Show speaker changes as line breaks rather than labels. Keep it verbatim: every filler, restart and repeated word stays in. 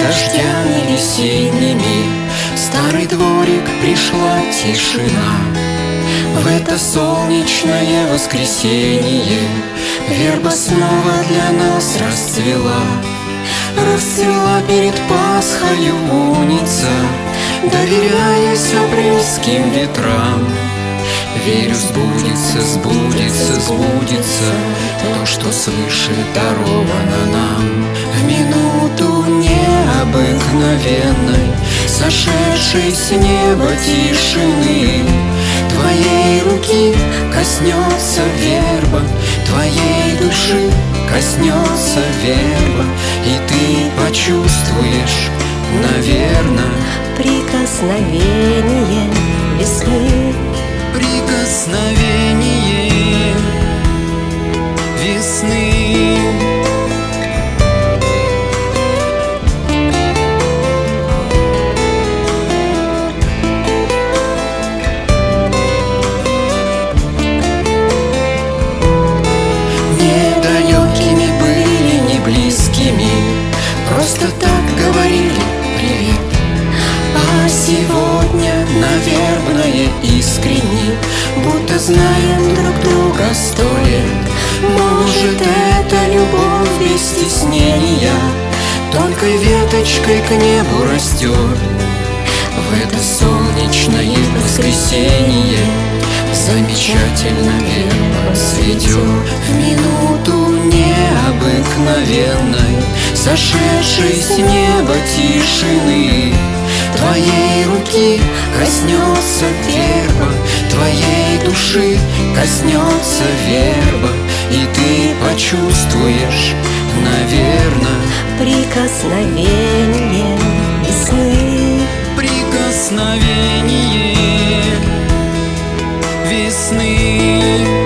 дождями весенними в старый дворик пришла тишина. В это солнечное воскресенье верба снова для нас расцвела. Расцвела перед Пасхою уница, доверяясь апрельским ветрам. Верю, сбудется, сбудется, сбудется то, что свыше даровано нам. В минуту необыкновенной, сошедшей с неба тишины, твоей руки коснется верба, твоей души коснется верба, и ты почувствуешь, наверно,
прикосновение весны.
Прикосновение весны. Недалекими были, не близкими, просто так говорили привет. А сегодня, наверное, искренне, будто знаем друг друга сто лет. Может, это любовь без стеснения, тонкой веточкой к небу растет. В это солнечное воскресенье замечательно верба цветет. В минуту необыкновенной, сошедшей с неба тишины, твоей руки коснется верба, твоей души коснется верба, и ты почувствуешь, наверно,
прикосновение весны.
Прикосновение весны.